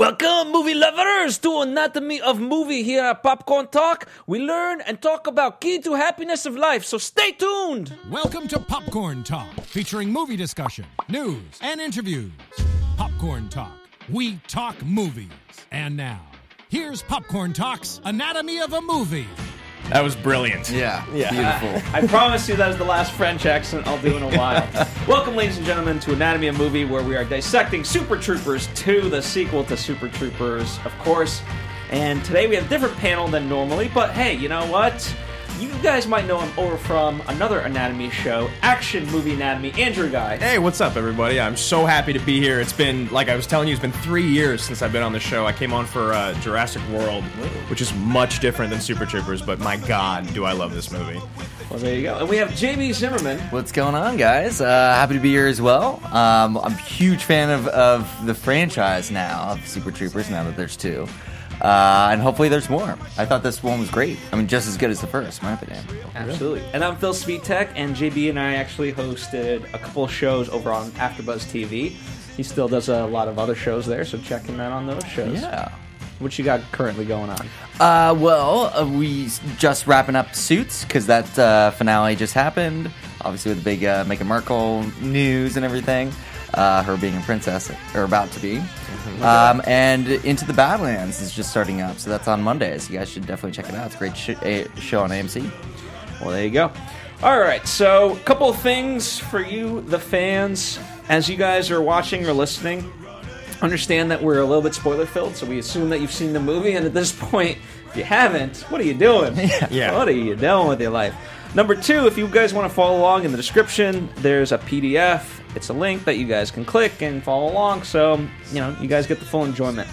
Welcome, movie lovers, to Anatomy of Movie here at Popcorn Talk. We learn and talk about key to happiness of life, so stay tuned. Welcome to Popcorn Talk, featuring movie discussion, news, and interviews. Popcorn Talk, we talk movies. And now, here's Popcorn Talk's Anatomy of a Movie. That was brilliant. Yeah. Beautiful. I promise you that is the last French accent I'll do in a while. Welcome, ladies and gentlemen, to Anatomy of Movie, where we are dissecting Super Troopers 2, the sequel to Super Troopers, of course. And today we have a different panel than normally, but hey, you know what? You guys might know him over from another Anatomy show, Action Movie Anatomy, Andrew Guy. Hey, what's up, everybody? I'm so happy to be here. It's been, like I was telling you, it's been 3 years since I've been on the show. I came on for Jurassic World, which is much different than Super Troopers, but my God, do I love this movie. Well, there you go. And we have JB Zimmerman. What's going on, guys? Happy to be here as well. I'm a huge fan of the franchise now, of Super Troopers, now that there's two. And hopefully there's more. I thought this one was great. I mean, just as good as the first, in my opinion. Absolutely. And I'm Phil Svitek, and JB and I actually hosted a couple of shows over on AfterBuzz TV. He still does a lot of other shows there, so check him out on those shows. Yeah. What you got currently going on? We just wrapping up Suits, because that finale just happened. Obviously with the big Meghan Markle news and everything. Her being a princess, or about to be. And Into the Badlands is just starting up, so that's on Mondays. You guys should definitely check it out. It's a great show on AMC. Well, there you go. All right, so a couple of things for you, the fans. As you guys are watching or listening, understand that we're a little bit spoiler-filled, so we assume that you've seen the movie, and at this point, if you haven't, what are you doing? Yeah. What are you doing with your life? Number two, if you guys want to follow along in the description, there's a PDF. It's a link that you guys can click and follow along, so you guys get the full enjoyment.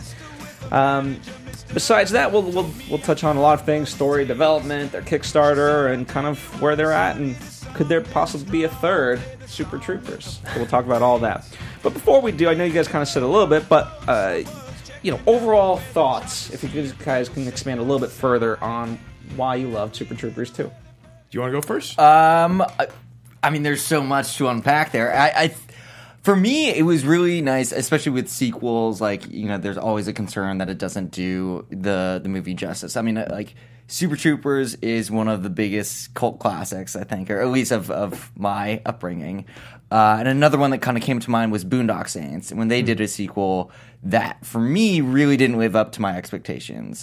Besides that, we'll touch on a lot of things: story development, their Kickstarter, and kind of where they're at, and could there possibly be a third Super Troopers? So we'll talk about all that. But before we do, I know you guys kind of said a little bit, but overall thoughts. If you guys can expand a little bit further on why you love Super Troopers 2. Do you want to go first? I mean, there's so much to unpack there. For me, it was really nice, especially with sequels. Like, there's always a concern that it doesn't do the movie justice. I mean, like, Super Troopers is one of the biggest cult classics, I think, or at least of my upbringing. And another one that kind of came to mind was Boondock Saints. When they did a sequel, that, for me, really didn't live up to my expectations.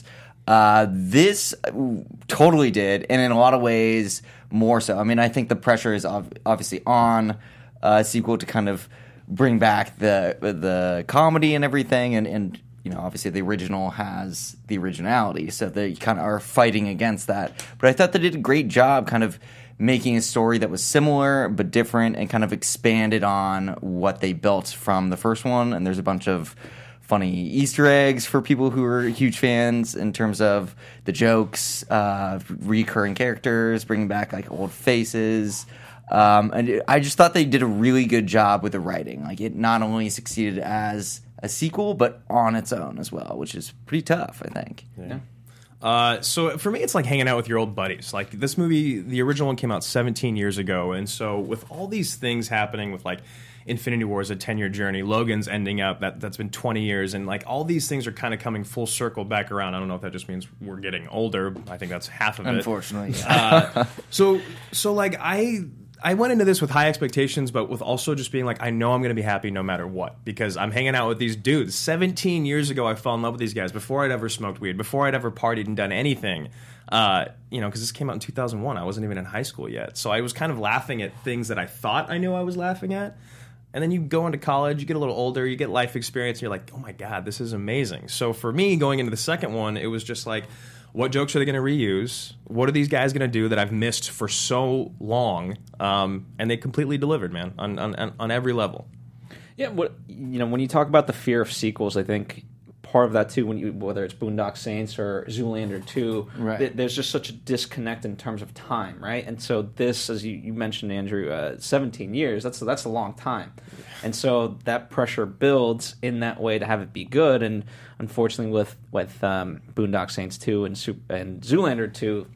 This totally did, and in a lot of ways more so. I mean, I think the pressure is obviously on a sequel to kind of bring back the comedy and everything, and obviously the original has the originality, so they kind of are fighting against that. But I thought they did a great job kind of making a story that was similar but different and kind of expanded on what they built from the first one, and there's a bunch of funny Easter eggs for people who are huge fans in terms of the jokes, recurring characters, bringing back like old faces. And I just thought they did a really good job with the writing. Like, it not only succeeded as a sequel, but on its own as well, which is pretty tough, I think. Yeah. So for me, it's like hanging out with your old buddies. Like, this movie, the original one came out 17 years ago, and so with all these things happening with like Infinity War is a 10-year journey. Logan's ending up. That's been 20 years. And, like, all these things are kind of coming full circle back around. I don't know if that just means we're getting older. I think that's half of it. Unfortunately, yeah. So like, I went into this with high expectations, but with also just being like, I know I'm going to be happy no matter what, because I'm hanging out with these dudes. 17 years ago, I fell in love with these guys before I'd ever smoked weed, before I'd ever partied and done anything. Because this came out in 2001. I wasn't even in high school yet. So I was kind of laughing at things that I thought I knew I was laughing at. And then you go into college, you get a little older, you get life experience, and you're like, oh my God, this is amazing. So for me, going into the second one, it was just like, what jokes are they going to reuse? What are these guys going to do that I've missed for so long? And they completely delivered, man, on every level. Yeah, when you talk about the fear of sequels, I think part of that too, whether it's Boondock Saints or Zoolander 2, right. There's just such a disconnect in terms of time, right? And so this, as you mentioned, Andrew, 17 years, that's a long time. And so that pressure builds in that way to have it be good. And unfortunately with Boondock Saints 2 and Zoolander 2,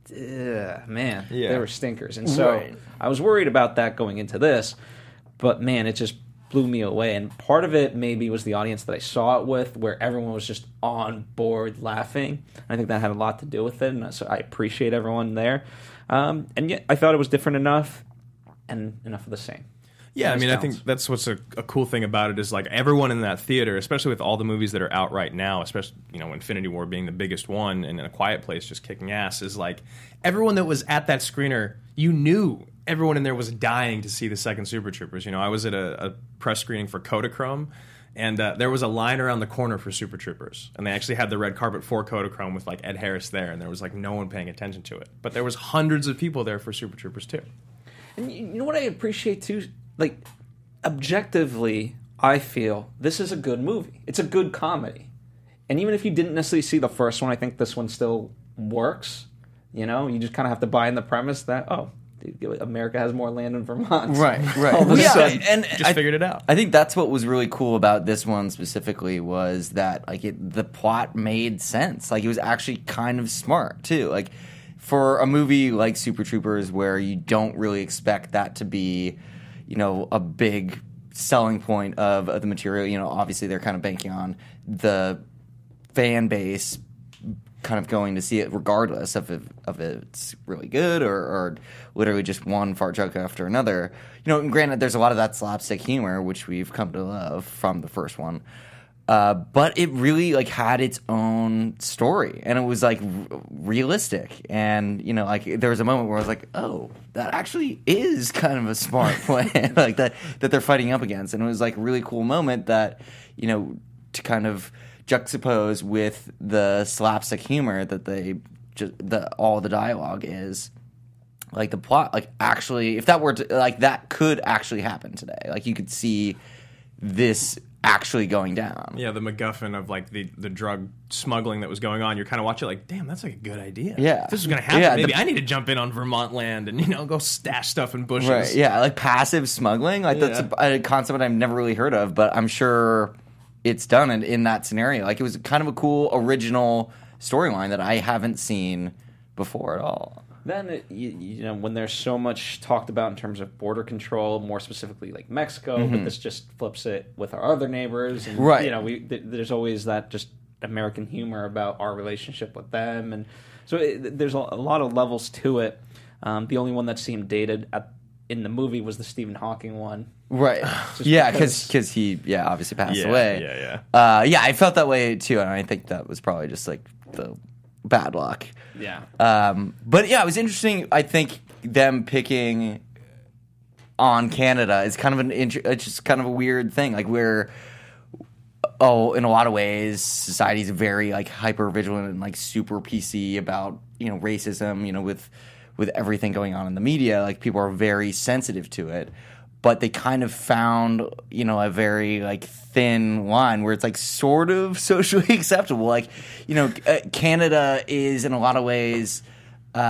man, they were stinkers. And so I was worried about that going into this. But man, it just blew me away. And part of it maybe was the audience that I saw it with, where everyone was just on board laughing. I think that had a lot to do with it, and so I appreciate everyone there. And yet I thought it was different enough and enough of the same. Yeah, I mean, Nice I think balance. that's what's a cool thing about it is like everyone in that theater, especially with all the movies that are out right now, especially, you know, Infinity War being the biggest one and A Quiet Place just kicking ass, is like everyone that was at that screener, you knew everyone in there was dying to see the second Super Troopers. You know, I was at a press screening for Kodachrome, and there was a line around the corner for Super Troopers, and they actually had the red carpet for Kodachrome with like Ed Harris there, and there was like no one paying attention to it, but there was hundreds of people there for Super Troopers too. And you know what I appreciate too? Like, objectively, I feel this is a good movie. It's a good comedy. And even if you didn't necessarily see the first one, I think this one still works. You know, you just kind of have to buy in the premise that, oh, dude, America has more land in Vermont. Right. All of a sudden. and Just figured it out. I think that's what was really cool about this one specifically was that like the plot made sense. Like it was actually kind of smart too. Like for a movie like Super Troopers where you don't really expect that to be, you know, a big selling point of the material. You know, obviously they're kind of banking on the fan base kind of going to see it regardless of it's really good or literally just one fart joke after another. You know, and granted, there's a lot of that slapstick humor, which we've come to love from the first one. But it really like had its own story, and it was like realistic. And you know, like there was a moment where I was like, "Oh, that actually is kind of a smart plan, like that they're fighting up against." And it was like a really cool moment that, you know, to kind of juxtapose with the slapstick humor that all the dialogue is. Like the plot, like actually, if that were to, like that could actually happen today. Like you could see this actually going down. Yeah, the MacGuffin of like the drug smuggling that was going on. You're kind of watching like, damn, that's like a good idea. Yeah. If this is going to happen, Yeah, maybe I need to jump in on Vermont land and, you know, go stash stuff in bushes. Right, yeah, like passive smuggling. Like that's a concept I've never really heard of, but I'm sure it's done in that scenario. Like it was kind of a cool original storyline that I haven't seen before at all. Then, you know, when there's so much talked about in terms of border control, more specifically like Mexico, but this just flips it with our other neighbors. And, Right. you know, there's always that just American humor about our relationship with them. And so there's a lot of levels to it. The only one that seemed dated in the movie was the Stephen Hawking one. Right. Yeah, because he obviously passed away. Yeah, I felt that way too, and I think that was probably just like the bad luck. Yeah. But yeah, it was interesting. I think them picking on Canada is kind of it's just kind of a weird thing. Like in a lot of ways, society's very like hyper vigilant and like super PC about, you know, racism. You know, with everything going on in the media, like people are very sensitive to it. But they kind of found, you know, a very like thin line where it's like sort of socially acceptable. Like, you know, Canada is in a lot of ways, you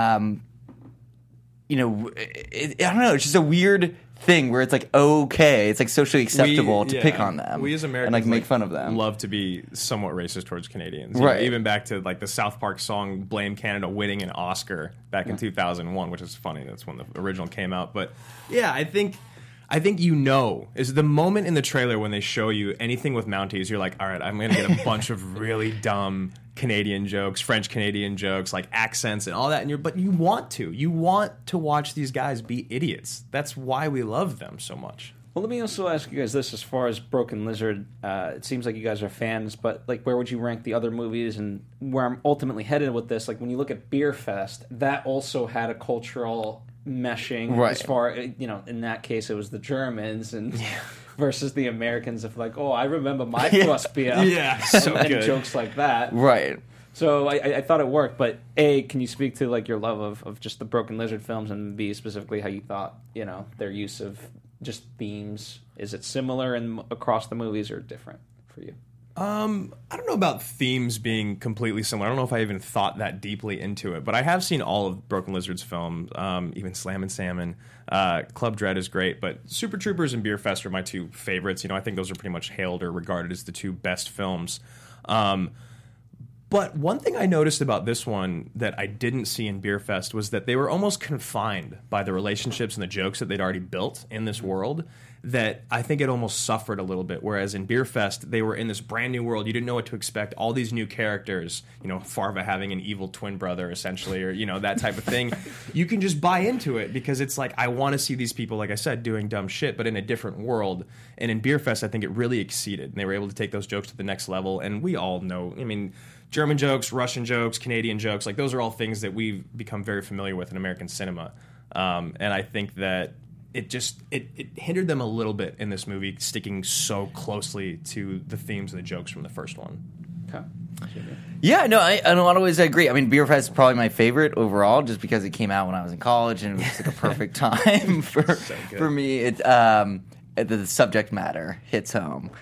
know, I don't know. It's just a weird thing where it's like okay, it's like socially acceptable to pick on them. We as Americans and like make fun of them. Love to be somewhat racist towards Canadians, You Right? know, even back to like the South Park song "Blame Canada" winning an Oscar back in 2001, which is funny. That's when the original came out. But yeah, I think you know is the moment in the trailer when they show you anything with Mounties, you're like, all right, I'm going to get a bunch of really dumb Canadian jokes, French Canadian jokes, like accents and all that. But you want to watch these guys be idiots. That's why we love them so much. Well, let me also ask you guys this: as far as Broken Lizard, it seems like you guys are fans, but like, where would you rank the other movies? And where I'm ultimately headed with this, like when you look at Beer Fest, that also had a cultural meshing. Right. As far, you know, in that case, it was the Germans and versus the Americans of like, oh, I remember my first beer. So and good. jokes like that. Right. So I thought it worked, but A, can you speak to like your love of just the Broken Lizard films, and B, specifically how you thought, you know, their use of just themes, is it similar across the movies or different for you? I don't know about themes being completely similar. I don't know if I even thought that deeply into it, but I have seen all of Broken Lizard's films, even Slam and Salmon. Club Dread is great, but Super Troopers and Beer Fest are my two favorites. You know, I think those are pretty much hailed or regarded as the two best films. But one thing I noticed about this one that I didn't see in Beer Fest was that they were almost confined by the relationships and the jokes that they'd already built in this world. that I think it almost suffered a little bit. Whereas in Beer Fest, they were in this brand new world. You didn't know what to expect. All these new characters, Farva having an evil twin brother, essentially, or, that type of thing. You can just buy into it because it's like, I want to see these people, like I said, doing dumb shit, but in a different world. And in Beer Fest, I think it really exceeded. And they were able to take those jokes to the next level. And we all know, German jokes, Russian jokes, Canadian jokes, like those are all things that we've become very familiar with in American cinema. And I think that it hindered them a little bit in this movie, sticking so closely to the themes and the jokes from the first one. Okay. Yeah, no, in a lot of ways I agree. Beer Fest is probably my favorite overall, just because it came out when I was in college and it was like a perfect time for me. It the subject matter hits home.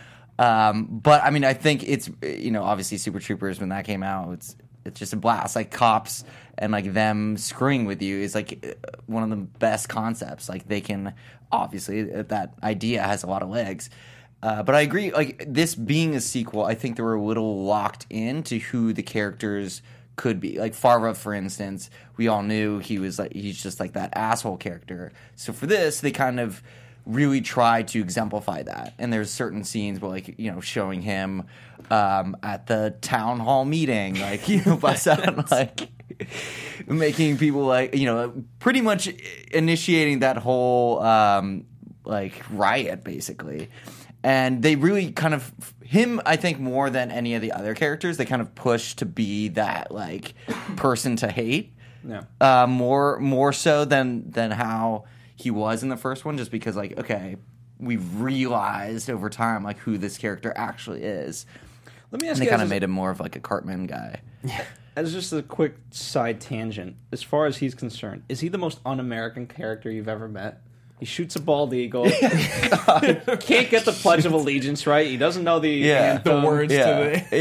But I think it's obviously Super Troopers, when that came out, it's just a blast. Like cops and like them screwing with you is like one of the best concepts. Like they can obviously, that idea has a lot of legs. But I agree, like this being a sequel, I think they were a little locked into who the characters could be. Like Farva, for instance, we all knew he's just like that asshole character. So for this, they kind of really try to exemplify that. And there's certain scenes where, like, showing him at the town hall meeting, like, bust out and, like, making people, like, pretty much initiating that whole, like, riot, basically. And they really kind of, him, I think, more than any of the other characters, they kind of push to be that, like, person to hate. Yeah. More so than how he was in the first one, just because, like, okay, we've realized over time, like, who this character actually is. Let me ask and you, they kind of made him more of, like, a Cartman guy. Yeah. As just a quick side tangent, as far as he's concerned, is he the most un-American character you've ever met? He shoots a bald eagle. Can't get the Pledge of Allegiance right. He doesn't know the anthem. The words to the...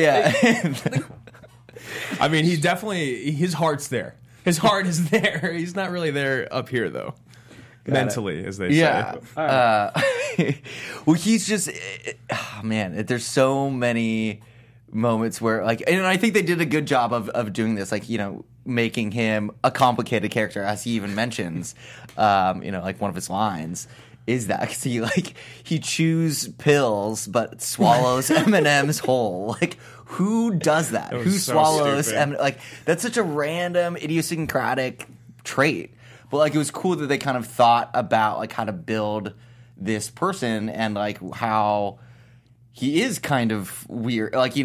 Yeah. He definitely... His heart's there. His heart is there. He's not really there up here, though. Mentally, as they say. Right. Well, he's just... Oh, man, there's so many moments where, like... And I think they did a good job of doing this, like, making him a complicated character, as he even mentions, like one of his lines is that, because he chews pills but swallows M&M's whole. Like, who does that? Who so swallows stupid. Like, that's such a random, idiosyncratic trait. But, like, it was cool that they kind of thought about, like, how to build this person and, like, how he is kind of weird. Like,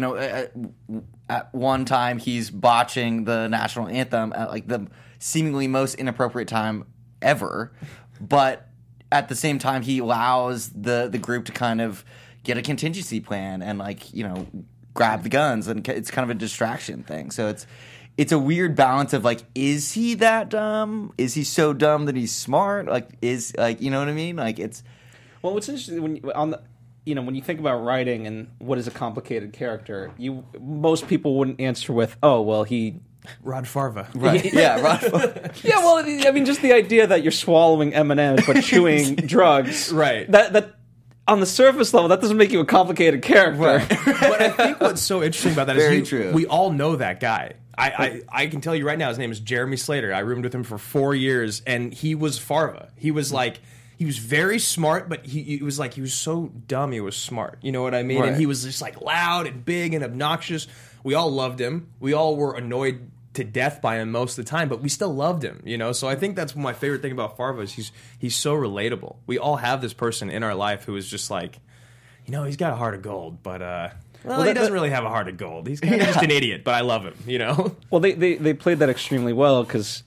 at one time he's botching the national anthem at, like, the seemingly most inappropriate time ever. But at the same time, he allows the group to kind of get a contingency plan and, like, grab the guns. And it's kind of a distraction thing. So it's a weird balance of, like, is he that dumb? Is he so dumb that he's smart? Like, you know what I mean? Like, it's... Well, what's interesting when you think about writing and what is a complicated character, most people wouldn't answer with, "Oh, well, he." Rod Farva. Right. Yeah, Rod Farva. Yeah, well, just the idea that you're swallowing M&Ms but chewing drugs. Right. That on the surface level, that doesn't make you a complicated character. Right. But I think what's so interesting about that Very is true. We all know that guy. I can tell you right now, his name is Jeremy Slater. I roomed with him for 4 years, and he was Farva. He was like... He was very smart, but he was so dumb he was smart. You know what I mean? Right. And he was just, like, loud and big and obnoxious. We all loved him. We all were annoyed to death by him most of the time, but we still loved him, So I think that's my favorite thing about Farva is he's so relatable. We all have this person in our life who is just like, he's got a heart of gold, but he doesn't really have a heart of gold. He's kind of just an idiot, but I love him, Well, they played that extremely well because,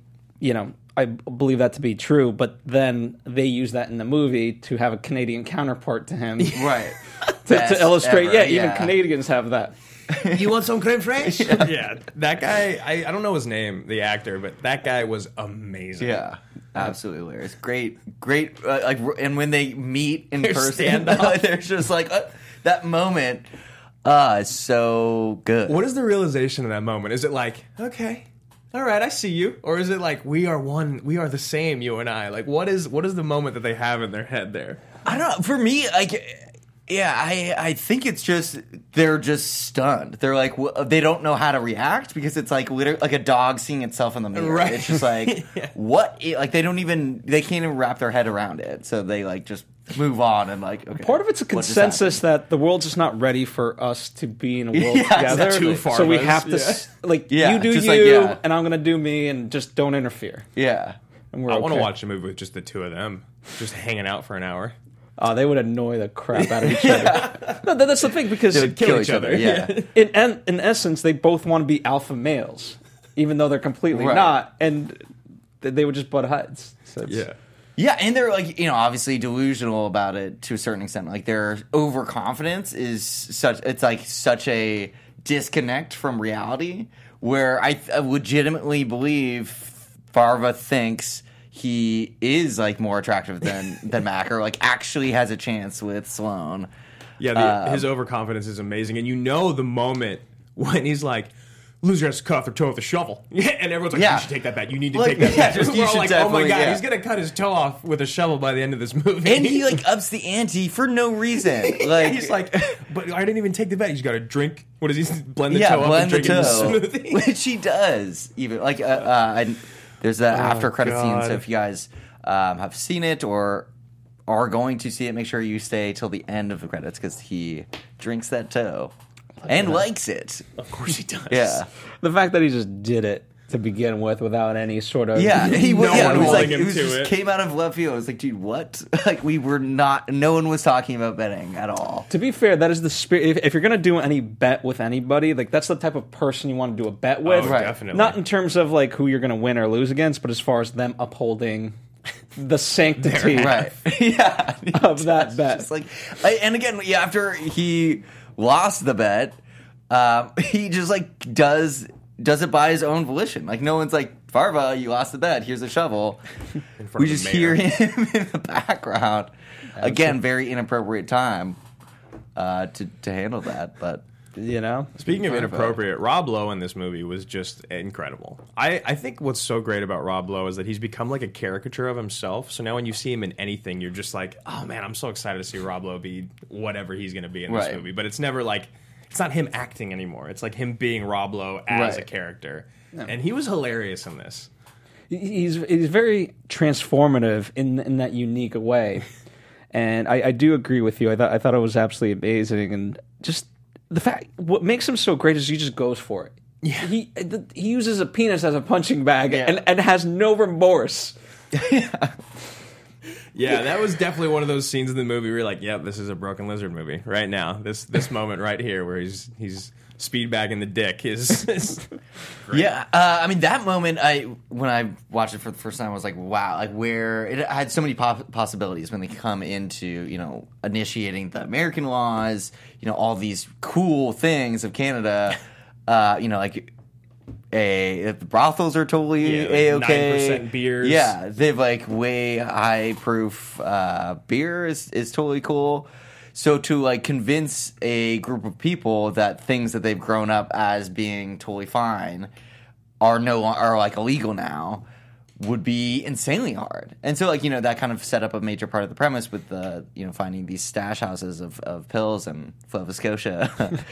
I believe that to be true, but then they use that in the movie to have a Canadian counterpart to him. Right. to illustrate, ever, even Canadians have that. You want some creme fraiche? Yeah. That guy, I don't know his name, the actor, but that guy was amazing. Yeah, absolutely hilarious. Great. And when they meet in person, standoff. there's just like that moment. It's so good. What is the realization in that moment? Is it like, okay, all right, I see you, or is it like we are one, we are the same, you and I? Like, what is the moment that they have in their head there? I don't know. For me, I think it's just they're just stunned. They're like they don't know how to react because it's like literally like a dog seeing itself in the mirror. Right. It's just like what? Like they can't even wrap their head around it. So they like just move on and like, okay. Part of it's a what just consensus happened? that the world's just not ready for us to be in a world Yeah, together. two So we pharmas, have to, Yeah, you do just you, like, yeah. and I'm going to do me, and just don't interfere. Yeah. And we're I want to okay. watch a movie with just the two of them, just hanging out for an hour. Oh, they would annoy the crap out of each other. No, that's the thing, because They would kill each other. Yeah. in essence, they both want to be alpha males, even though they're completely Right. not, and they would just butt heads. So it's, Yeah, and they're like, obviously delusional about it to a certain extent. Like their overconfidence is such a disconnect from reality, where I legitimately believe Farva thinks he is like more attractive than Mac, or like actually has a chance with Sloane. Yeah, his overconfidence is amazing, and the moment when he's like, "Loser has to cut off their toe with a shovel," and everyone's like, Yeah. "You should take that bet. You need to Like, take that yeah, bet." just- you We're all should like, "Oh my definitely, god, yeah. he's gonna cut his toe off with a shovel by the end of this movie." And he like ups the ante for no reason. Like he's like, "But I didn't even take the bet. He's got to drink. What does he blend the yeah, toe up blend and the drink it in toe, the smoothie?" which he does. Even like there's the after credit scene. God. So if you guys have seen it or are going to see it, make sure you stay till the end of the credits, because he drinks that toe and likes it. Of course he does. Yeah, the fact that he just did it to begin with without any sort of yeah. He was. No Yeah, one it was like holding him it was to just it. came out of left field. I was like, dude, what? Like we were not. No one was talking about betting at all. To be fair, that is the spirit. If you're going to do any bet with anybody, like that's the type of person you want to do a bet with. Oh, definitely. Not in terms of like who you're going to win or lose against, but as far as them upholding the sanctity Right. Yeah. of that bet. Just like, and again, yeah, after he lost the bet, he just like does it by his own volition. Like no one's like, Farva, you lost the bet. Here's a shovel. front We of the just mayor. hear him in the background. Again, very inappropriate time to handle that. But Speaking of Farva. inappropriate, Rob Lowe in this movie was just incredible. I think what's so great about Rob Lowe is that he's become like a caricature of himself. So now when you see him in anything, you're just like, oh man, I'm so excited to see Rob Lowe be whatever he's going to be in this Right. movie. But it's never like, it's not him acting anymore. It's like him being Rob Lowe as Right. a character. And he was hilarious in this. He's very transformative in that unique way, and I do agree with you. I thought it was absolutely amazing, and just the fact what makes him so great is he just goes for it. Yeah, he uses a penis as a punching bag and has no remorse. Yeah, that was definitely one of those scenes in the movie where you're like, yep, this is a Broken Lizard movie right now. This moment right here where he's speed bagging the dick is yeah, I mean that moment. When I watched it for the first time, I was like, wow, like where it had so many possibilities when they come into initiating the American laws, all these cool things of Canada, like. The brothels are totally like A-okay. 9% beers. Yeah, they have like way high proof beer is totally cool. So to like convince a group of people that things that they've grown up as being totally fine are like illegal now would be insanely hard. And so like that kind of set up a major part of the premise with the finding these stash houses of pills in Nova Scotia.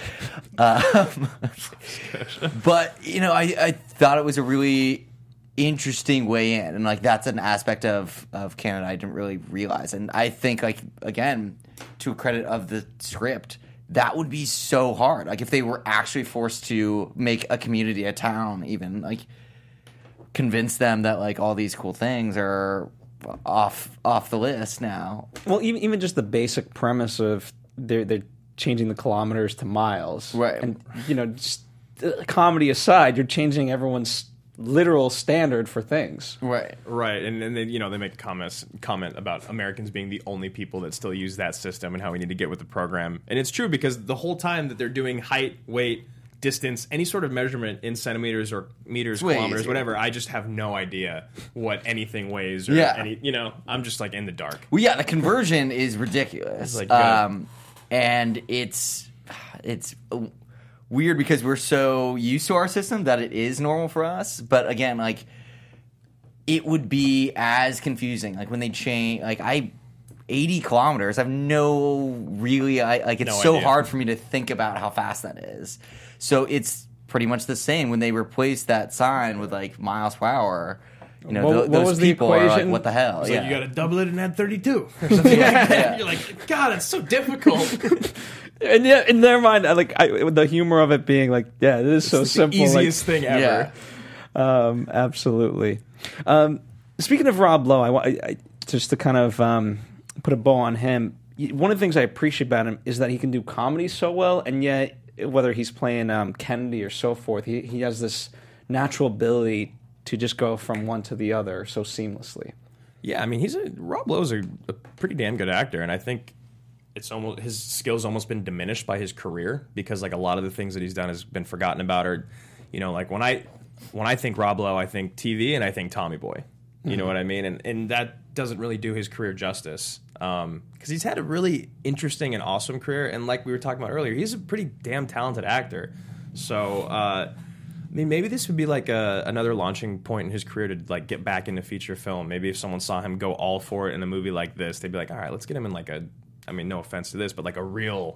But I thought it was a really interesting way in, and like that's an aspect of Canada I didn't really realize. And I think like again, to a credit of the script, that would be so hard. Like if they were actually forced to make a community, a town, even like convince them that like all these cool things are off the list now. Well, even just the basic premise of they're changing the kilometers to miles, Right. And just comedy aside, you're changing everyone's literal standard for things. Right. right. And then they make comment about Americans being the only people that still use that system and how we need to get with the program. And it's true because the whole time that they're doing height, weight, distance, any sort of measurement in centimeters or meters, way kilometers, easier. whatever, I just have no idea what anything weighs or Yeah. any, I'm just like in the dark. Well, yeah, the conversion is ridiculous. It's like, and it's weird because we're so used to our system that it is normal for us. But again, like it would be as confusing. Like when they change, 80 kilometers. I have it's No so idea. hard for me to think about how fast that is. So it's pretty much the same when they replace that sign with like miles per hour. You know, What those was the people are like, equation? what the hell? It's yeah. like, you got to double it and add 32 or something like that. You're like, God, it's so difficult. And yeah, in their mind, the humor of it being like, yeah, it is so The simple. easiest thing ever. Absolutely. Speaking of Rob Lowe, I just to kind of put a bow on him. One of the things I appreciate about him is that he can do comedy so well, and yet whether he's playing Kennedy or so forth, he has this natural ability to just go from one to the other so seamlessly. Yeah, I mean, Rob Lowe's a pretty damn good actor, and I think it's almost his skills almost been diminished by his career because like a lot of the things that he's done has been forgotten about, or you know, like when I think Rob Lowe, I think TV and I think Tommy Boy. You know what I mean? And that doesn't really do his career justice because he's had a really interesting and awesome career, and like we were talking about earlier, he's a pretty damn talented actor. So I mean, maybe this would be like another launching point in his career to like get back into feature film. Maybe if someone saw him go all for it in a movie like this, they'd be like, all right, let's get him in like I mean, no offense to this, but like a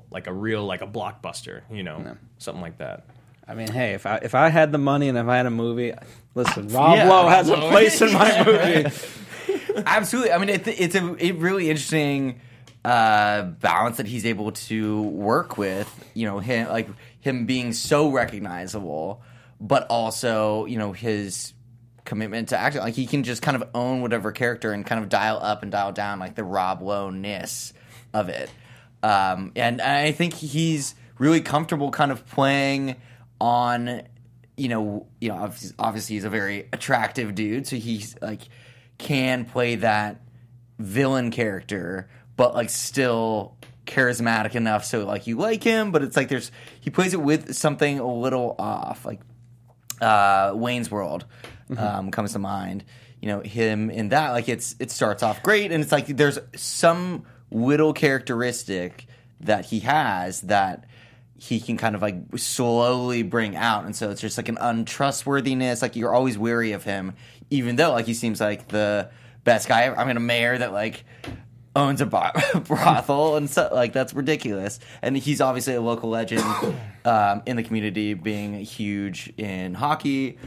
blockbuster, you know, something like that. I mean, hey, if I had the money and if I had a movie, listen, Rob Lowe has a place in my movie. Absolutely. I mean, it's a really interesting balance that he's able to work with. You know, him being so recognizable, but also, you know, his commitment to acting. Like he can just kind of own whatever character and kind of dial up and dial down like the Rob Lowe-ness of it. And I think he's really comfortable kind of playing on, you know, obviously he's a very attractive dude, so he's like can play that villain character, but like still charismatic enough so like you like him, but it's like he plays it with something a little off, like Wayne's World comes to mind. You know, him in that, like it starts off great, and it's like there's some little characteristic that he has that he can kind of like slowly bring out, and so it's just like an untrustworthiness. Like you're always wary of him, even though like he seems like the best guy ever. I mean, a mayor that like owns a brothel, and so like that's ridiculous. And he's obviously a local legend in the community, being huge in hockey.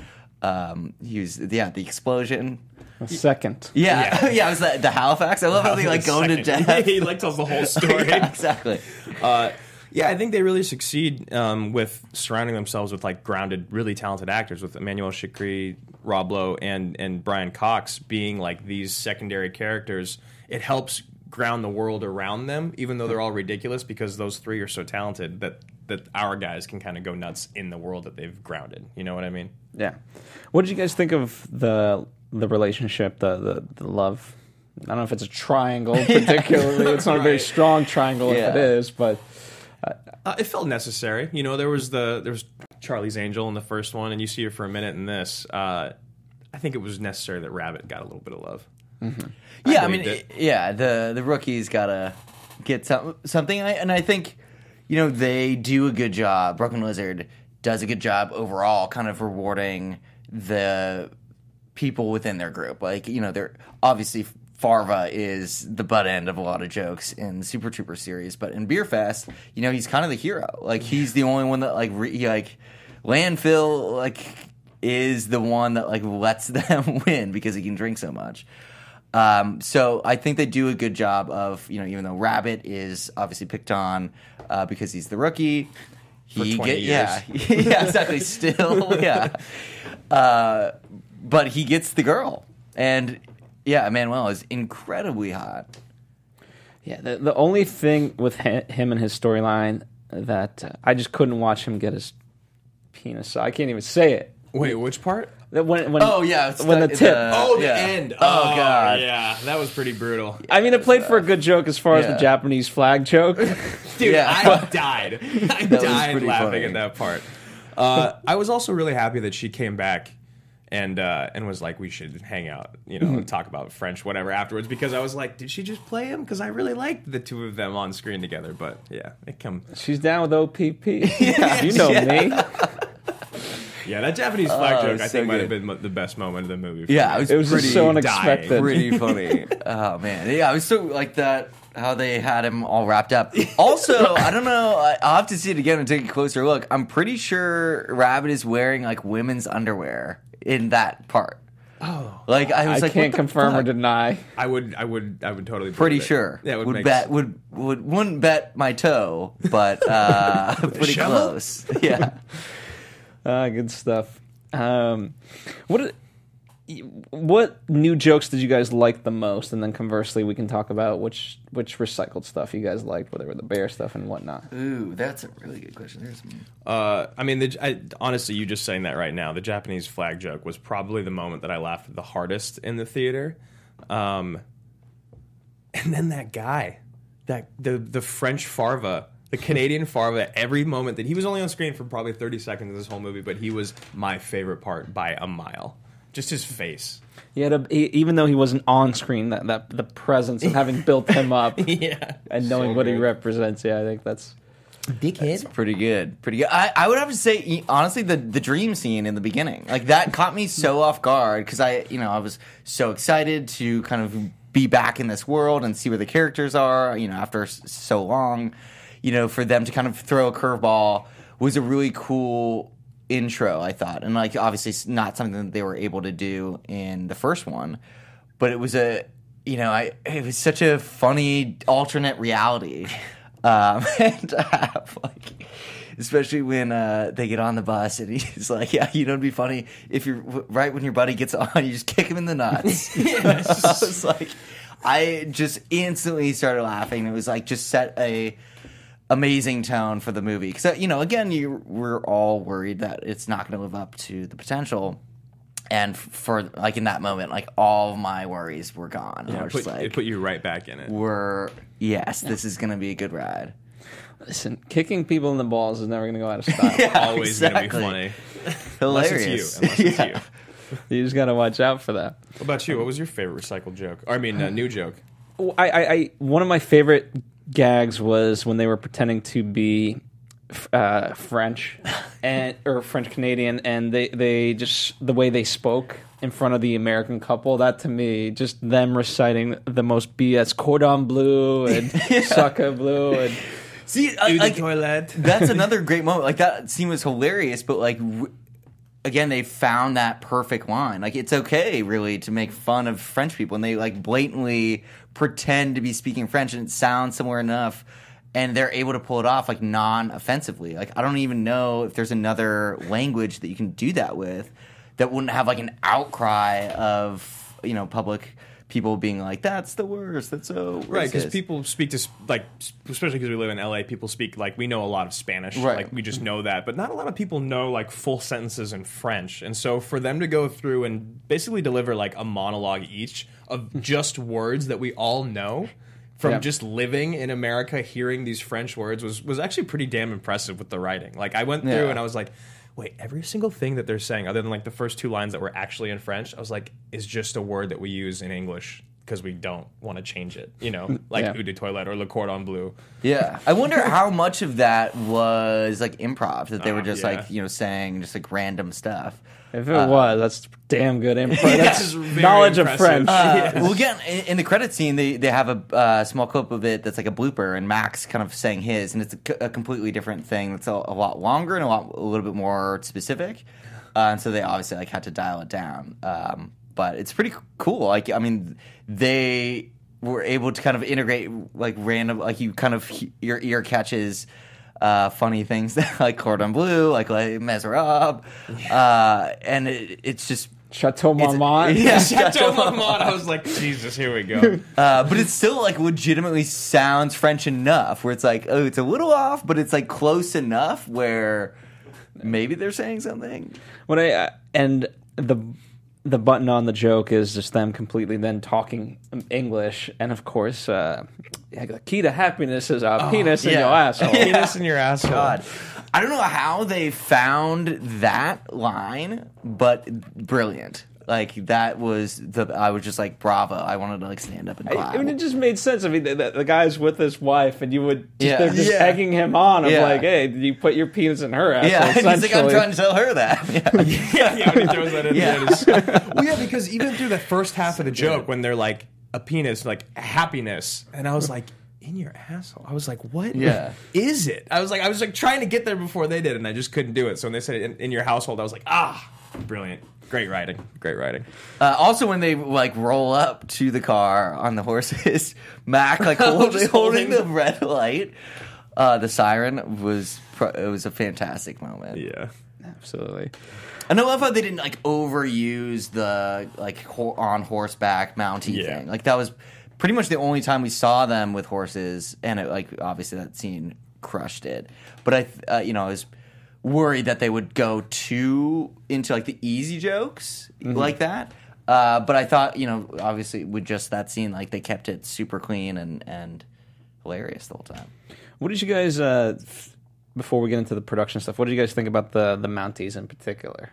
He was the explosion. Second. Yeah. It was the Halifax. I love how they like go into death. He like tells the whole story. Yeah, exactly. Yeah, I think they really succeed with surrounding themselves with like grounded, really talented actors, with Emmanuel Chikri, Rob Lowe, and Brian Cox being like these secondary characters. It helps ground the world around them, even though they're all ridiculous, because those three are so talented that our guys can kind of go nuts in the world that they've grounded. You know what I mean? Yeah. What did you guys think of the relationship, the love? I don't know if it's a triangle particularly. It's not a very strong triangle if it is, but it felt necessary. You know, there was Charlie's Angel in the first one, and you see her for a minute in this. I think it was necessary that Rabbit got a little bit of love. Mm-hmm. Yeah, I mean, the rookie's gotta get something, and I think, you know, they do a good job. Broken Lizard does a good job overall, kind of rewarding the people within their group. Like, you know, they're obviously Farva is the butt end of a lot of jokes in the Super Trooper series, but in Beer Fest, you know, he's kind of the hero. Like, he's the only one that Landfill like is the one that like lets them win because he can drink so much. So I think they do a good job of, you know, even though Rabbit is obviously picked on because he's the rookie. For 20 years. Yeah, exactly. Still, yeah. But he gets the girl. And, yeah, Manuel is incredibly hot. Yeah, the only thing with him and his storyline that I just couldn't watch him get his penis. I can't even say it. Wait, which part? When when the tip. The end. Oh, God. Yeah, that was pretty brutal. I mean, it played for a good joke as far as the Japanese flag joke. Dude, Yeah. I died. I died pretty laughing funny. at that part. I was also really happy that she came back and was like, we should hang out, you know, and talk about French, whatever, afterwards, because I was like, did she just play him? Because I really liked the two of them on screen together. But yeah, She's down with OPP. You know me. Yeah, that Japanese flag joke I so think might have good. been the best moment of the movie. For Yeah, me. It was pretty just so unexpected. dying. Pretty funny. Oh, man. Yeah, I was so like that, how they had him all wrapped up. Also, I don't know, I'll have to see it again and take a closer look. I'm pretty sure Rabbit is wearing like women's underwear in that part. Like I was I like, can't what the confirm or fuck? deny. I would totally believe Pretty it. sure. Yeah, it wouldn't bet my toe, but pretty shovel? close. Yeah. Good stuff. What new jokes did you guys like the most? And then conversely, we can talk about which recycled stuff you guys liked, whether it were the bear stuff and whatnot. Ooh, that's a really good question. There's some... I mean, honestly, you just saying that right now, the Japanese flag joke was probably the moment that I laughed the hardest in the theater. And then that guy, the French Farva, the Canadian Farva, every moment that he was only on screen for probably 30 seconds of this whole movie, but he was my favorite part by a mile. Just his face. Even though he wasn't on screen, that the presence of having built him up and knowing So what he good. represents, I think that's It's pretty good. Pretty good. I would have to say, honestly, the dream scene in the beginning, like that caught me so off guard because I was so excited to kind of be back in this world and see where the characters are, after so long, for them to kind of throw a curveball was a really cool intro, I thought. And like, obviously it's not something that they were able to do in the first one, but it was it was such a funny alternate reality. And to have, like, especially when they get on the bus and he's like, it'd be funny if you're right when your buddy gets on, you just kick him in the nuts. I was like, I just instantly started laughing. It was like just set a amazing tone for the movie because again, we're all worried that it's not going to live up to the potential. And for like in that moment, like all of my worries were gone. I was just like, It put you right back in it. This is going to be a good ride. listen. Kicking people in the balls is never going to go out of style. Always going to be funny. Hilarious. Unless it's you. You just got to watch out for that. What about you? What was your favorite recycled joke? Or, I mean, new joke. One of my favorite gags was when they were pretending to be French or French Canadian, and they just the way they spoke in front of the American couple. That to me, just them reciting the most BS cordon bleu and succa bleu and. See, toilet. that's another great moment. Like that scene was hilarious, but like. Again, they found that perfect line. Like, it's okay, really, to make fun of French people, and they like blatantly pretend to be speaking French, and it sounds similar enough, and they're able to pull it off like non-offensively. Like, I don't even know if there's another language that you can do that with that wouldn't have like an outcry of public people being like, "That's the worst. That's so racist." Right, because people speak to, like, especially because we live in LA, people speak, like, we know a lot of Spanish. Right. Like, we just know that. But not a lot of people know, like, full sentences in French. And so for them to go through and basically deliver, like, a monologue each of just words that we all know from just living in America, hearing these French words was actually pretty damn impressive with the writing. Like, I went through and I was like, wait, every single thing that they're saying, other than like the first two lines that were actually in French, I was like, is just a word that we use in English because we don't want to change it, like eau de toilette or le cordon bleu. Yeah, I wonder how much of that was like improv that they were just yeah. like saying just like random stuff. If it was, that's damn good improv. That's very knowledge of impressive. French. Well, again, in the credit scene, they have a small clip of it that's like a blooper, and Max kind of saying his, and it's a completely different thing that's a lot longer and a little bit more specific, and so they obviously like had to dial it down. But it's pretty cool. Like, I mean, they were able to kind of integrate like random, like you kind of your ear catches. Funny things like cordon bleu, like Les Miserables, and it's just Chateau Marmont. Yeah, Chateau Marmont. I was like, Jesus, here we go. but it still like legitimately sounds French enough where it's like, oh, it's a little off, but it's like close enough where maybe they're saying something. And the button on the joke is just them completely then talking English, and of course, the key to happiness is a penis in your asshole. Penis in your asshole. God, I don't know how they found that line, but brilliant. Like that was I was just like, bravo! I wanted to like stand up and clap. I mean, it just made sense. I mean, the guy's with his wife, and you would Yeah. they're just Yeah. egging him on. Of Yeah. like, hey, did you put your penis in her asshole? Yeah, and he's like, I'm essentially. trying to tell her that. Yeah. Yeah, when he throws that in Yeah. there. Well, yeah, because even through the first half of the joke, when they're like, a penis, like, happiness, and I was like, in your asshole. I was like, what is it? I was like trying to get there before they did, and I just couldn't do it. So when they said in your household, I was like, Brilliant. Great writing. Great writing. Also, when they like roll up to the car on the horses, Mac like holding the red light, the siren was a fantastic moment. Yeah. Absolutely. And I love how they didn't like overuse the like on horseback mountie thing. Like that was pretty much the only time we saw them with horses, and it, like obviously that scene crushed it. But I was worried that they would go too into like the easy jokes like that. But I thought, obviously with just that scene, like they kept it super clean and hilarious the whole time. What did you guys, before we get into the production stuff, what did you guys think about the Mounties in particular?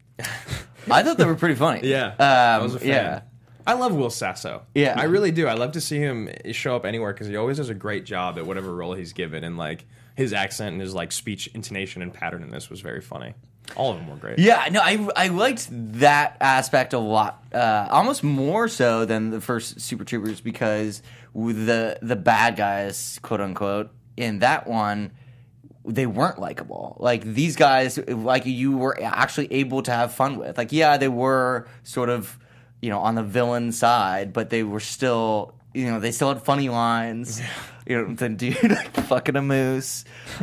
I thought they were pretty funny. Yeah. I was a fan. Yeah. I love Will Sasso. Yeah. I really do. I love to see him show up anywhere because he always does a great job at whatever role he's given, and like his accent and his like speech intonation and pattern in this was very funny. All of them were great. Yeah, no, I liked that aspect a lot, almost more so than the first Super Troopers, because the bad guys, quote unquote, in that one, they weren't likable. Like these guys, like you were actually able to have fun with. Like, yeah, they were sort of, on the villain side, but they were still, they still had funny lines. The dude like fucking a moose.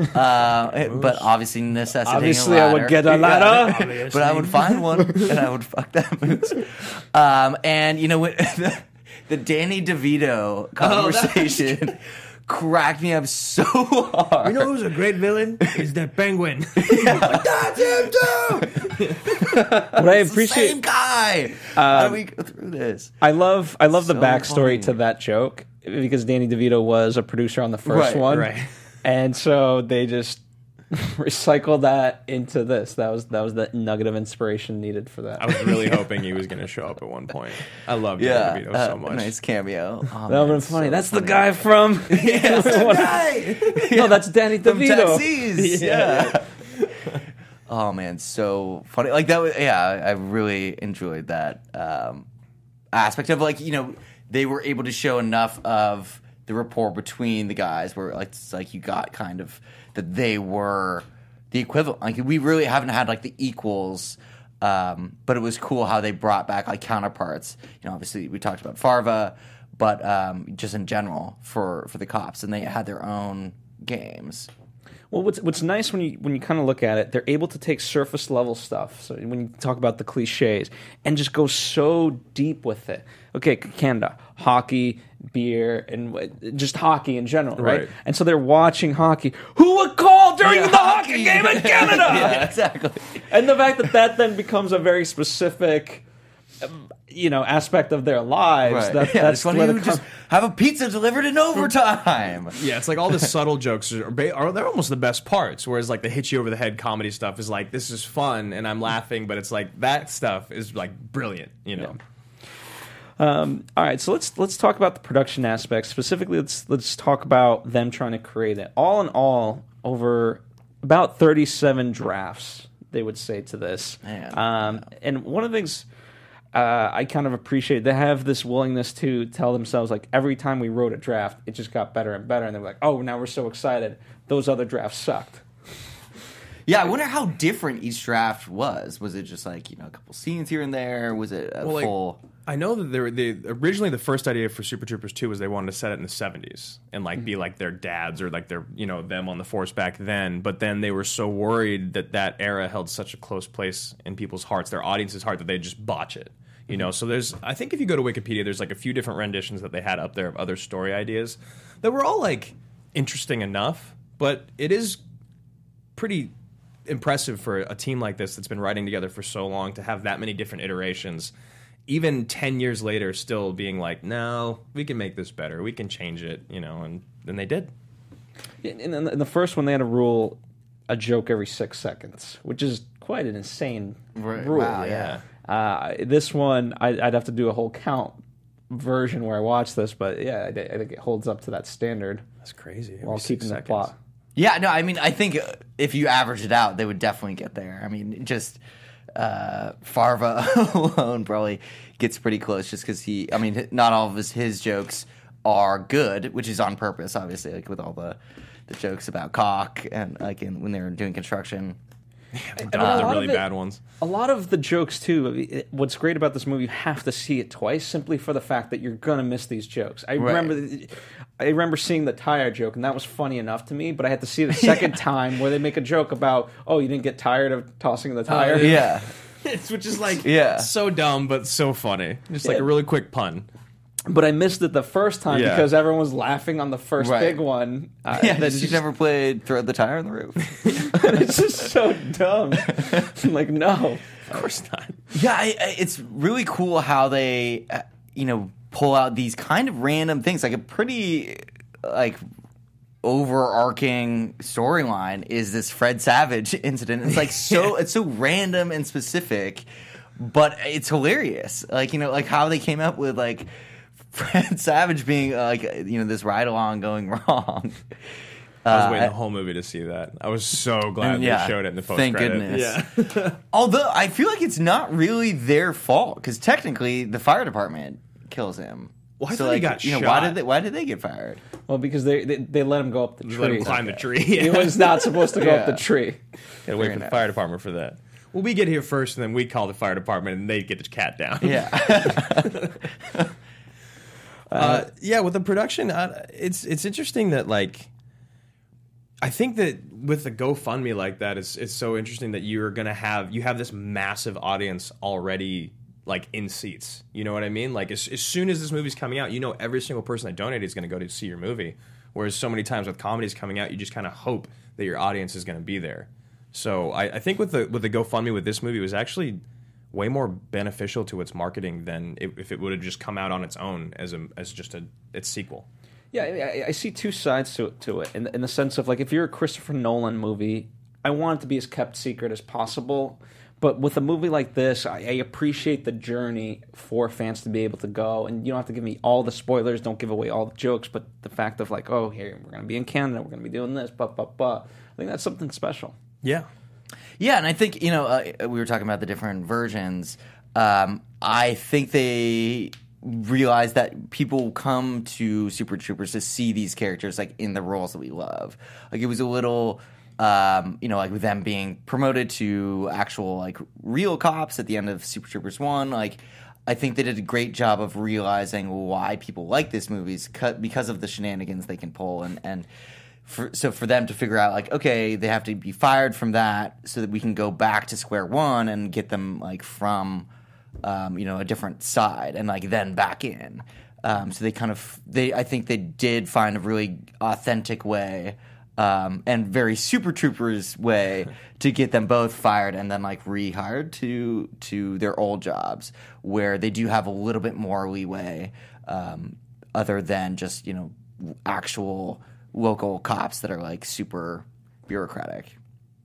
But obviously necessitating Obviously, a ladder. I would get a ladder. Yeah. But I would find one and I would fuck that moose. And the Danny DeVito conversation cracked me up so hard. Who's a great villain? Is that Penguin. That's him too. What I appreciate, same guy. How do we go through this? I love the So backstory funny. to that joke, because Danny DeVito was a producer on the first one, right. And so they just recycled that into this. That was the nugget of inspiration needed for that. I was really hoping he was going to show up at one point. I love Danny DeVito so much. Nice cameo. Oh, That would have been funny. That's the guy from. Yeah, that's the guy. No, that's Danny From DeVito. Taxis. Yeah. Oh man, so funny. Like that was, I really enjoyed that aspect of like, they were able to show enough of the rapport between the guys where like it's like you got kind of that they were the equivalent. Like we really haven't had like the equals, but it was cool how they brought back like counterparts. Obviously we talked about Farva, but just in general for the cops, and they had their own games. Well, what's nice when you kind of look at it, they're able to take surface level stuff. So when you talk about the cliches and just go so deep with it. Okay, Canada, hockey, beer, and just hockey in general, right? And so they're watching hockey. Who would call during the hockey game in Canada? Yeah, exactly. And the fact that then becomes a very specific, aspect of their lives. Right. That's why where don't you just have a pizza delivered in overtime? Yeah, it's like all the subtle jokes are they're almost the best parts. Whereas like the hit you over the head comedy stuff is like, this is fun and I'm laughing, but it's like that stuff is like brilliant. All right, so let's talk about the production aspects. Specifically, let's talk about them trying to create it. All in all, over about 37 drafts, they would say to this. Man. And one of the things I kind of appreciate, they have this willingness to tell themselves, like, every time we wrote a draft, it just got better and better. And they're like, oh, now we're so excited. Those other drafts sucked. Yeah, I wonder how different each draft was. Was it just like, a couple scenes here and there? Was it a full... I know that originally the first idea for Super Troopers 2 was they wanted to set it in the 70s and like be like their dads or like their them on the force back then, but then they were so worried that era held such a close place in people's hearts, their audience's heart, that they'd just botch it. So I think if you go to Wikipedia, there's like a few different renditions that they had up there of other story ideas that were all like interesting enough, but it is pretty impressive for a team like this that's been writing together for so long to have that many different iterations. Even 10 years later, still being like, no, we can make this better. We can change it, and then they did. In the first one, they had to rule a joke every 6 seconds, which is quite an insane rule. Wow, yeah. This one, I'd have to do a whole count version where I watch this, but yeah, I think it holds up to that standard. That's crazy. While keeping the plot. Yeah, no, I mean, I think if you average it out, they would definitely get there. I mean, just... Farva alone probably gets pretty close just because not all of his jokes are good, which is on purpose, obviously, like with all the jokes about cock and like when they were doing construction. The really bad ones. A lot of the jokes too. What's great about this movie, you have to see it twice, simply for the fact that you're gonna miss these jokes. I remember seeing the tire joke, and that was funny enough to me. But I had to see it a second time where they make a joke about, oh, you didn't get tired of tossing the tire. Yeah. Which is like Yeah. so dumb but so funny. Just like a really quick pun. But I missed it the first time because everyone was laughing on the first big one. You never played Throw the Tire on the Roof. It's just so dumb. Like, no. Of course not. Yeah, it's really cool how they, pull out these kind of random things. Like a pretty, overarching storyline is this Fred Savage incident. It's like it's so random and specific, but it's hilarious. Like how they came up with Fred Savage being this ride along going wrong. I was waiting the whole movie to see that. I was so glad they showed it in the post Thank credit. goodness. Yeah. Although I feel like it's not really their fault because technically the fire department kills him. Well, I thought he got shot. Why did they get fired? Well, because they let him go up the tree. Let him climb the tree. He was not supposed to go up the tree. Gotta wait for the fire department for that. Well, we get here first, and then we call the fire department, and they get the cat down. Yeah. With the production, it's interesting that I think that with a GoFundMe like that, it's so interesting that you have this massive audience already in seats. You know what I mean? As soon as this movie's coming out, every single person that donated is going to go to see your movie. Whereas so many times with comedies coming out, you just kind of hope that your audience is going to be there. So I think with the GoFundMe with this movie, it was actually way more beneficial to its marketing than if it would have just come out on its own as just its sequel. Yeah, I see two sides to it in the sense of if you're a Christopher Nolan movie, I want it to be as kept secret as possible. But with a movie like this, I appreciate the journey for fans to be able to go, and you don't have to give me all the spoilers, don't give away all the jokes, but the fact of oh, here we're going to be in Canada, we're going to be doing this, I think that's something special. Yeah. Yeah, and I think, we were talking about the different versions. I think they realize that people come to Super Troopers to see these characters in the roles that we love. It was a little, with them being promoted to actual real cops at the end of Super Troopers 1. I think they did a great job of realizing why people like this movie because of the shenanigans they can pull and so for them to figure out okay, they have to be fired from that so that we can go back to square one and get them from a different side and then back in. So I think they did find a really authentic way and very Super Troopers way to get them both fired and then rehired to their old jobs where they do have a little bit more leeway other than just actual local cops that are super bureaucratic.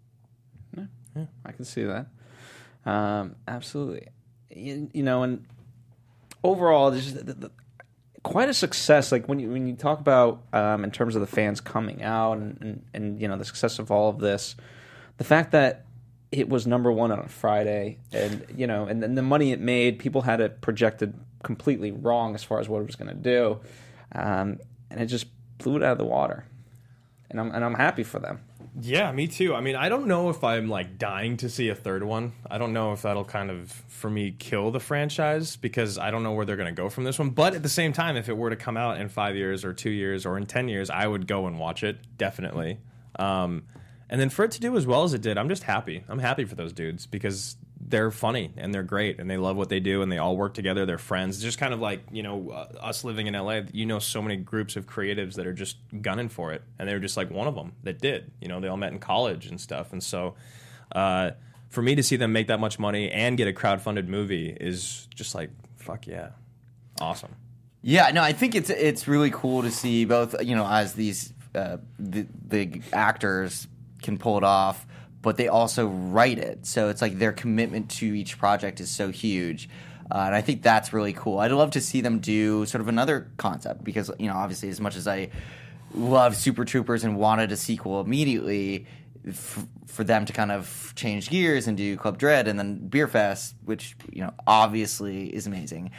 Yeah, I can see that. Absolutely. And overall, there's quite a success. When you talk about in terms of the fans coming out and the success of all of this, the fact that it was number one on a Friday, and and the money it made, people had it projected completely wrong as far as what it was going to do, and it just blew it out of the water, and I'm happy for them. Yeah, me too. I mean, I don't know if I'm dying to see a third one. I don't know if that'll kind of, for me, kill the franchise because I don't know where they're going to go from this one. But at the same time, if it were to come out in 5 years or 2 years or in 10 years, I would go and watch it, definitely. And then for it to do as well as it did, I'm just happy. I'm happy for those dudes because they're funny and they're great and they love what they do and they all work together. They're friends. It's just kind of us living in LA. So many groups of creatives that are just gunning for it, and they were just one of them that did. They all met in college and stuff, and so for me to see them make that much money and get a crowdfunded movie is just fuck yeah, awesome. Yeah, no, I think it's really cool to see both as these the actors can pull it off, but they also write it. So it's their commitment to each project is so huge. And I think that's really cool. I'd love to see them do sort of another concept because, obviously as much as I love Super Troopers and wanted a sequel immediately, for them to kind of change gears and do Club Dread and then Beer Fest, which, obviously is amazing.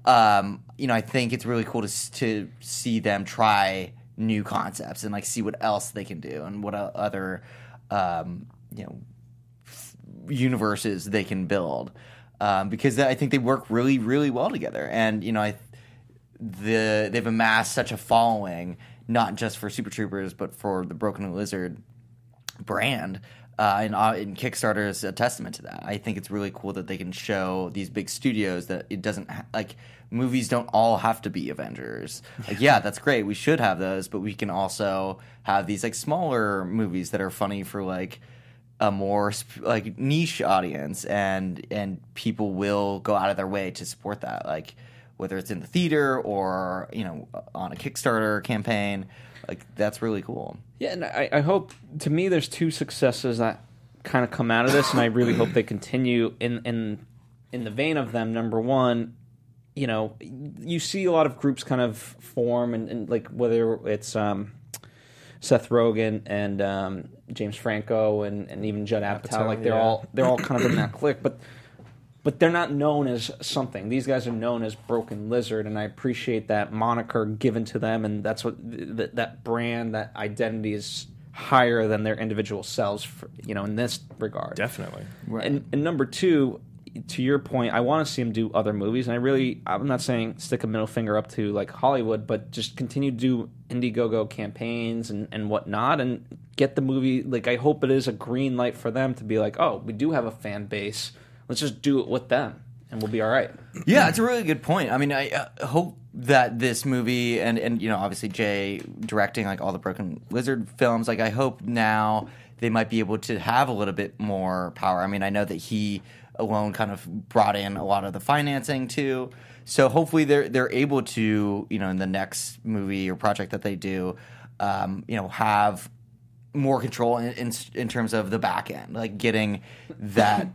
I think it's really cool to see them try new concepts and see what else they can do and what other universes they can build, because I think they work really, really well together. And they've amassed such a following, not just for Super Troopers, but for the Broken Lizard brand. And Kickstarter is a testament to that. I think it's really cool that they can show these big studios that it doesn't movies don't all have to be Avengers. Yeah, that's great. We should have those, but we can also have these smaller movies that are funny for a more niche audience, and people will go out of their way to support that. Whether it's in the theater or on a Kickstarter campaign. That's really cool. Yeah, and I hope, to me, there's two successes that kind of come out of this, and I really hope they continue in the vein of them. Number one, you see a lot of groups kind of form, and whether it's Seth Rogen and James Franco and even Judd Apatow, they're all kind of in that clique, but they're not known as something. These guys are known as Broken Lizard, and I appreciate that moniker given to them, and that's what that brand, that identity is higher than their individual selves, in this regard. Definitely. Right. And number two, to your point, I want to see them do other movies, and I'm not saying stick a middle finger up to Hollywood, but just continue to do Indiegogo campaigns and whatnot, and get the movie. I hope it is a green light for them to be oh, we do have a fan base. Let's just do it with them, and we'll be all right. Yeah, it's a really good point. I mean, I hope that this movie and obviously Jay directing all the Broken Lizard films. I hope now they might be able to have a little bit more power. I mean, I know that he alone kind of brought in a lot of the financing too. So hopefully they're able to in the next movie or project that they do, have more control in terms of the back end, getting that.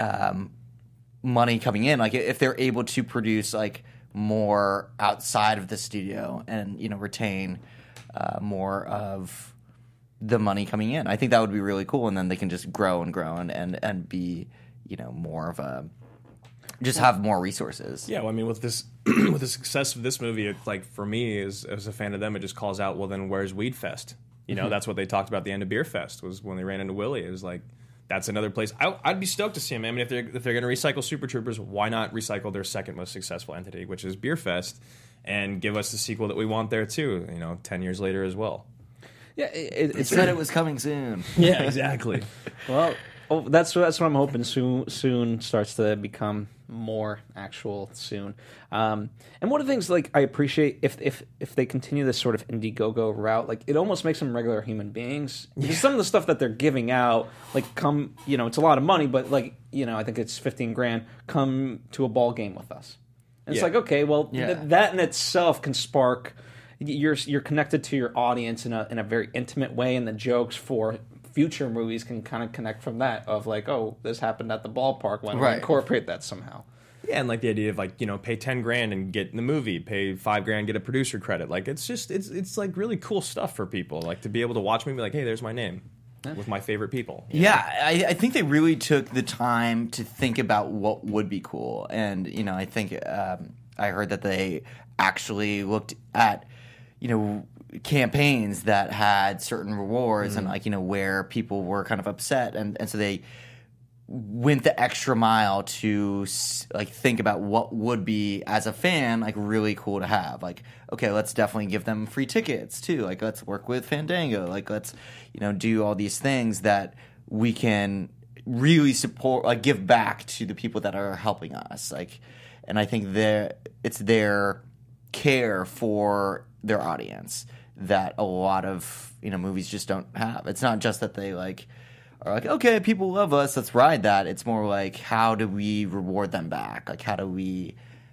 Money coming in, if they're able to produce more outside of the studio and retain more of the money coming in, I think that would be really cool, and then they can just grow and grow and be more of a just have more resources. Yeah, well, I mean, with this with the success of this movie, for me as a fan of them, it just calls out, well, then where's Weed Fest? That's what they talked about at the end of Beer Fest, was when they ran into Willie. It was that's another place. I'd be stoked to see them. I mean, if they're going to recycle Super Troopers, why not recycle their second most successful entity, which is Beer Fest, and give us the sequel that we want there too? 10 years later as well. Yeah, it said it was coming soon. Yeah, exactly. Well, that's what I'm hoping soon starts to become more actual soon. And one of the things I appreciate if they continue this sort of Indiegogo route, it almost makes them regular human beings. Because some of the stuff that they're giving out, it's a lot of money, but I think it's $15,000. Come to a ball game with us. And it's okay, well, that in itself can spark. You're connected to your audience in a very intimate way, and the jokes for future movies can kind of connect from that of oh, this happened at the ballpark. Why don't we incorporate that somehow? Yeah, and the idea of pay $10,000 and get in the movie, pay $5,000, get a producer credit. It's really cool stuff for people. To be able to watch me and be hey, there's my name with my favorite people. Yeah, I think they really took the time to think about what would be cool, and I think I heard that they actually looked at campaigns that had certain rewards and where people were kind of upset, and so they went the extra mile to think about what would be, as a fan, really cool to have. Okay, let's definitely give them free tickets too. Let's work with Fandango. Let's do all these things that we can really support, give back to the people that are helping us. And I think it's their care for their audience that a lot of movies just don't have. It's not just that they are okay, people love us, let's ride that. It's more how do we reward them back? How do we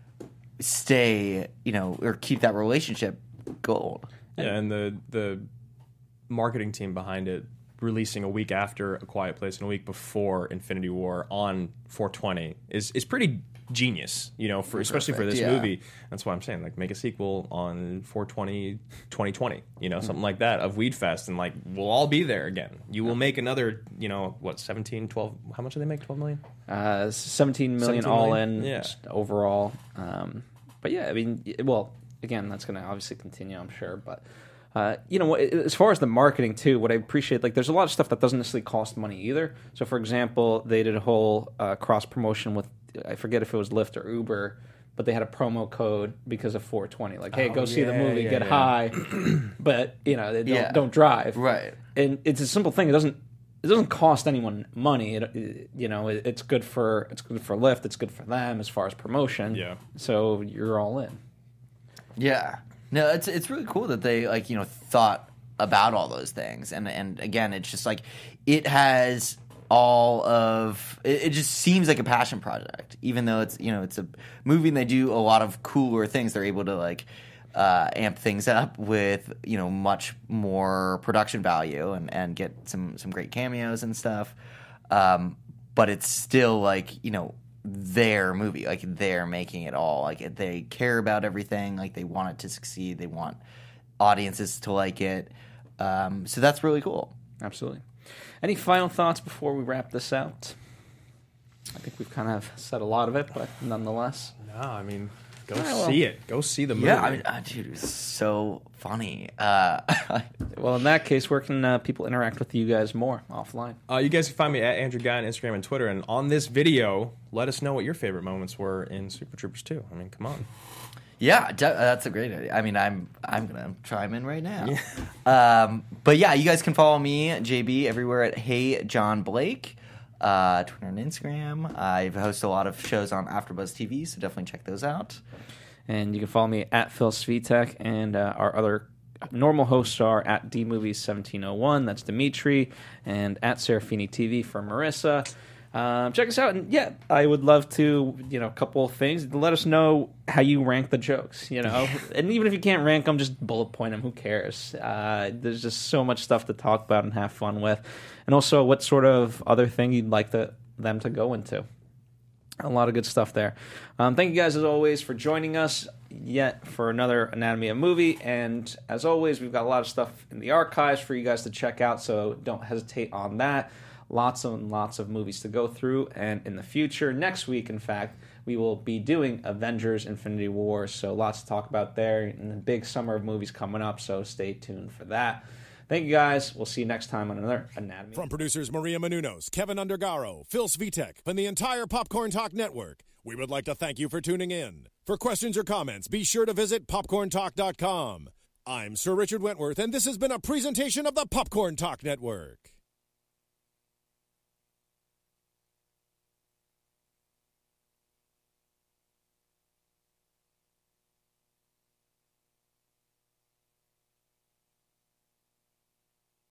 stay or keep that relationship gold? Yeah, and the marketing team behind it releasing a week after A Quiet Place and a week before Infinity War on 4/20 is pretty genius, especially for this movie. That's why I'm saying, make a sequel on 4/20/2020, something like that, of Weed Fest, and we'll all be there again. You will make another, 17, 12. How much did they make? 12 million? 17 million all in overall. But yeah, I mean, well, again, that's going to obviously continue, I'm sure. But As far as the marketing too, what I appreciate, like, there's a lot of stuff that doesn't necessarily cost money either. So, for example, they did a whole cross promotion with, I forget if it was Lyft or Uber, but they had a promo code because of 420. Like, hey, go see the movie, get high, but don't drive. Right. And it's a simple thing. It doesn't cost anyone money. It's good for Lyft. It's good for them as far as promotion. Yeah. So you're all in. Yeah. No, it's really cool that they thought about all those things, and again, it's just like it has all of it just seems like a passion project, even though it's a movie and they do a lot of cooler things. They're able to amp things up with much more production value and get some great cameos and stuff. But it's still their movie, they're making it all, they care about everything, they want it to succeed, they want audiences to like it. So that's really cool. Absolutely. Any final thoughts before we wrap this out? I think we've kind of said a lot of it, but nonetheless. No, I mean, see it. Go see the movie. Yeah, I mean, dude, it's so funny. Well, in that case, where can people interact with you guys more offline? You guys can find me at Andrew Guy on Instagram and Twitter. And on this video, let us know what your favorite moments were in Super Troopers 2. I mean, come on. Yeah, that's a great idea. I mean, I'm gonna chime in right now. Yeah. But yeah, you guys can follow me, JB, everywhere at Hey John Blake, Twitter and Instagram. I host a lot of shows on AfterBuzz TV, so definitely check those out. And you can follow me at Phil Svitek, and our other normal hosts are at DMovies1701. That's Dimitri, and at Serafini TV for Marissa. Check us out, and yeah, I would love to, a couple of things. Let us know how you rank the jokes, and even if you can't rank them, just bullet point them. Who cares? There's just so much stuff to talk about and have fun with, and also what sort of other thing you'd like them to go into. A lot of good stuff there. Thank you guys as always for joining us yet for another Anatomy of a Movie, and as always, we've got a lot of stuff in the archives for you guys to check out, so don't hesitate on that. Lots and lots of movies to go through, and in the future, next week, in fact, we will be doing Avengers Infinity War, so lots to talk about there, and the big summer of movies coming up, so stay tuned for that. Thank you, guys. We'll see you next time on another Anatomy. From producers Maria Menounos, Kevin Undergaro, Phil Svitek, and the entire Popcorn Talk Network, we would like to thank you for tuning in. For questions or comments, be sure to visit popcorntalk.com. I'm Sir Richard Wentworth, and this has been a presentation of the Popcorn Talk Network.